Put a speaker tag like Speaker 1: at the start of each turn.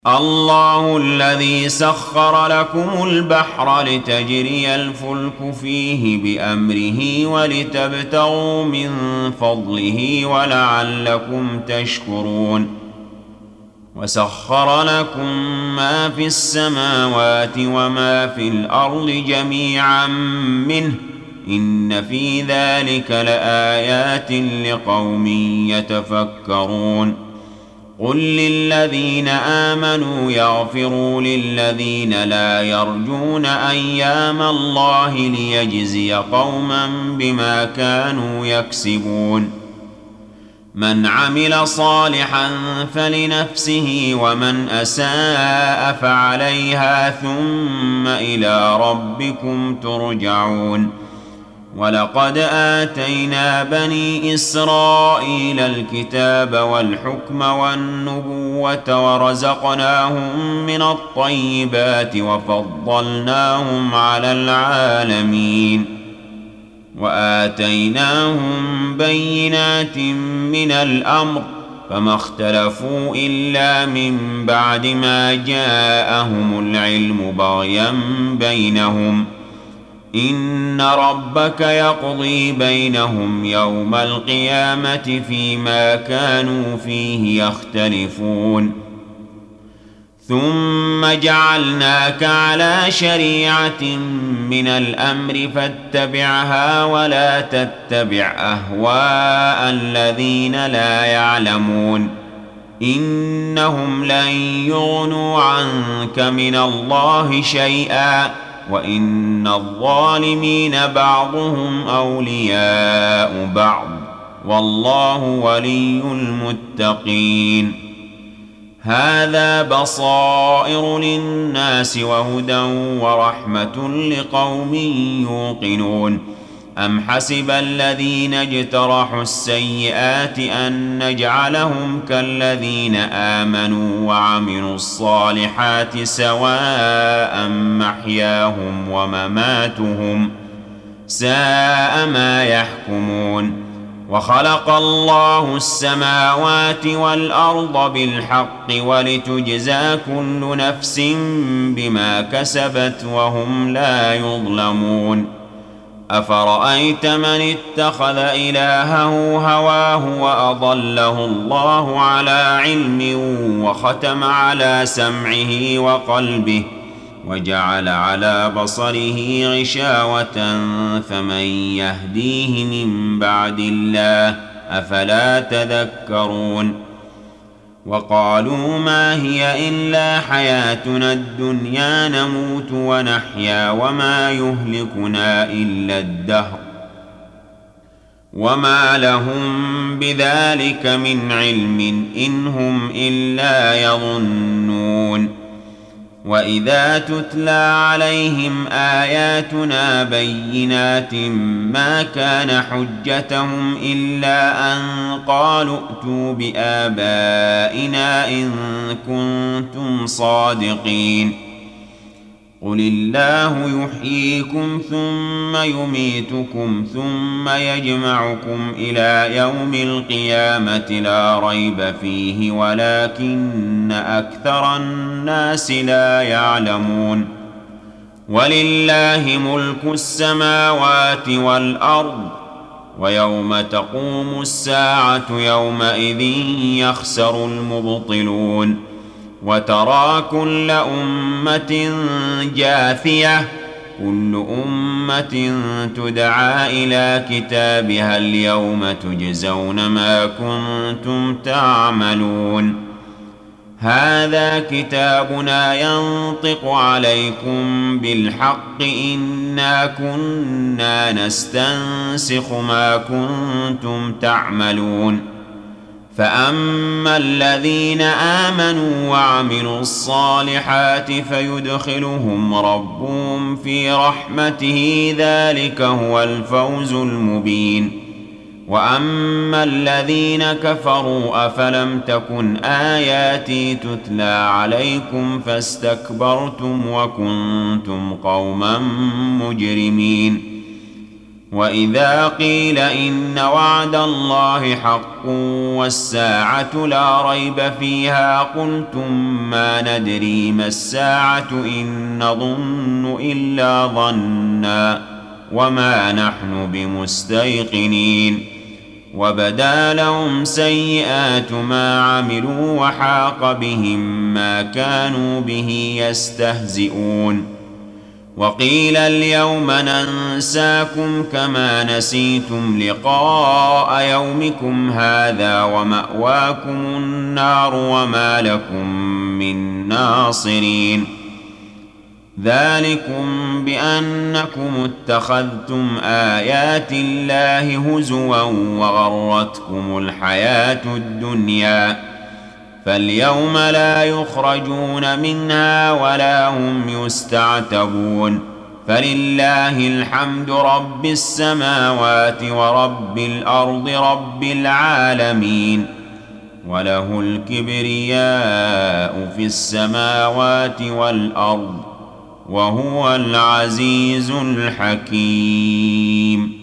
Speaker 1: الله الذي سخر لكم البحر لتجري الفلك فيه بأمره ولتبتغوا من فضله ولعلكم تشكرون وسخر لكم ما في السماوات وما في الأرض جميعا منه إن في ذلك لآيات لقوم يتفكرون قل للذين آمنوا يغفروا للذين لا يرجون أيام الله ليجزي قوما بما كانوا يكسبون من عمل صالحا فلنفسه ومن أساء فعليها ثم إلى ربكم ترجعون ولقد آتينا بني إسرائيل الكتاب والحكم والنبوة ورزقناهم من الطيبات وفضلناهم على العالمين وآتيناهم بينات من الأمر فما اختلفوا إلا من بعد ما جاءهم العلم بغيا بينهم إن ربك يقضي بينهم يوم القيامة فيما كانوا فيه يختلفون ثم جعلناك على شريعة من الأمر فاتبعها ولا تتبع أهواء الذين لا يعلمون إنهم لن يغنوا عنك من الله شيئا وإن الظالمين بعضهم أولياء بعض والله ولي المتقين هذا بصائر للناس وهدى ورحمة لقوم يوقنون أم حسب الذين اجترحوا السيئات أن نجعلهم كالذين آمنوا وعملوا الصالحات سواء محياهم ومماتهم ساء ما يحكمون وخلق الله السماوات والأرض بالحق ولتجزى كل نفس بما كسبت وهم لا يظلمون أفرأيت من اتخذ إلهه هواه وأضله الله على علم وختم على سمعه وقلبه وجعل على بصره غشاوة فمن يهديه من بعد الله أفلا تذكرون وقالوا ما هي إلا حياتنا الدنيا نموت ونحيا وما يهلكنا إلا الدهر وما لهم بذلك من علم إن هم إلا يظنون وإذا تتلى عليهم آياتنا بينات ما كان حجتهم إلا أن قالوا ائتوا بآبائنا إن كنتم صادقين قل الله يحييكم ثم يميتكم ثم يجمعكم إلى يوم القيامة لا ريب فيه ولكن أكثر الناس لا يعلمون ولله ملك السماوات والأرض ويوم تقوم الساعة يومئذ يخسر المبطلون وترى كل أمة جاثية كل أمة تدعى إلى كتابها اليوم تجزون ما كنتم تعملون هذا كتابنا ينطق عليكم بالحق إنا كنا نستنسخ ما كنتم تعملون فأما الذين آمنوا وعملوا الصالحات فيدخلهم ربهم في رحمته ذلك هو الفوز المبين وأما الذين كفروا أفلم تكن آياتي تتلى عليكم فاستكبرتم وكنتم قوما مجرمين وإذا قيل إن وعد الله حق والساعة لا ريب فيها قلتم ما ندري ما الساعة إن نظن إلا ظنا وما نحن بمستيقنين وبدا لهم سيئات ما عملوا وحاق بهم ما كانوا به يستهزئون وقيل اليوم ننساكم كما نسيتم لقاء يومكم هذا ومأواكم النار وما لكم من ناصرين ذلكم بأنكم اتخذتم آيات الله هزوا وغرتكم الحياة الدنيا فاليوم لا يخرجون منها ولا هم يستعتبون فلله الحمد رب السماوات ورب الأرض رب العالمين وله الكبرياء في السماوات والأرض وهو العزيز الحكيم